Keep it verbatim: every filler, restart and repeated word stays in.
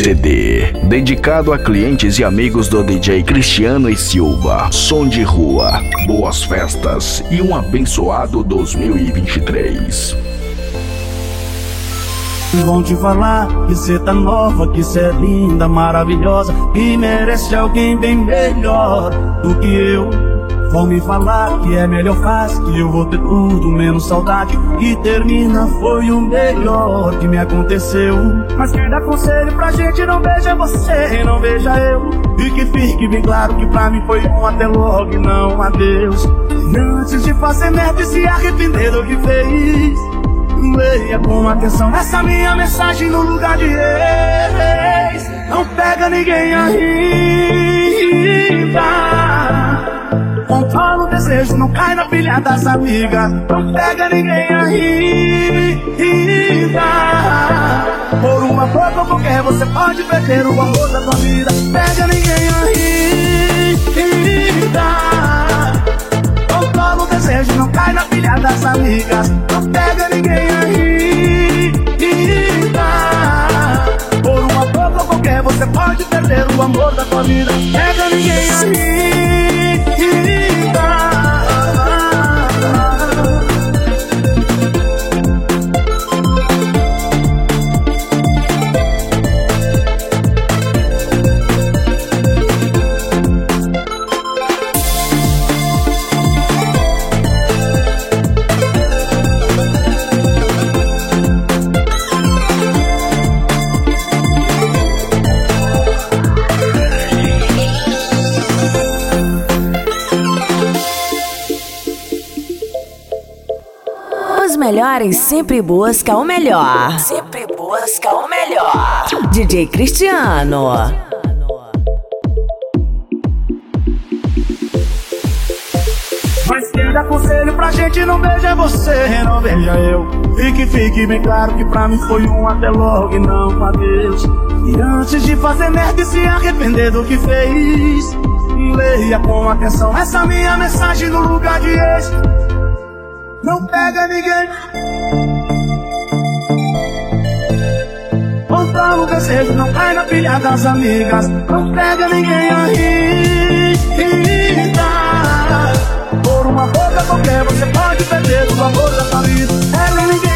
C D, dedicado a clientes e amigos do D J Cristiano e Silva. Som de rua, boas festas e um abençoado dois mil e vinte e três. Vão te falar que cê tá nova, que cê é linda, maravilhosa e merece alguém bem melhor do que eu. Vão me falar que é melhor fase, que eu vou ter tudo menos saudade, e termina foi o melhor que me aconteceu. Mas quem dá conselho pra gente não veja você, não veja eu, e que fique bem claro que pra mim foi um até logo e não adeus. E antes de fazer merda e se arrepender do que fez, leia com atenção essa minha mensagem no lugar de ex. Não pega ninguém ainda, controla o desejo, não cai na pilha das amigas. Não pega ninguém ainda, por uma boca qualquer você pode perder o amor da tua vida. Pega ninguém ainda, controla o desejo, não cai na pilha das amigas. Não pega ninguém ainda, por uma boca qualquer você pode perder o amor da tua vida. Pega ninguém ainda. Melhores sempre busca o melhor. Sempre busca o melhor. D J Cristiano. Mas quem dá conselho pra gente não veja você, não veja eu, e que fique bem claro que pra mim foi um até logo e não adeus. E antes de fazer merda e se arrepender do que fez, leia com atenção essa minha mensagem no lugar de ex. Não pega ninguém, controla o desejo, não cai na pilha das amigas. Não pega ninguém ainda, por uma boca qualquer você pode perder o amor da tua vida. Pega ninguém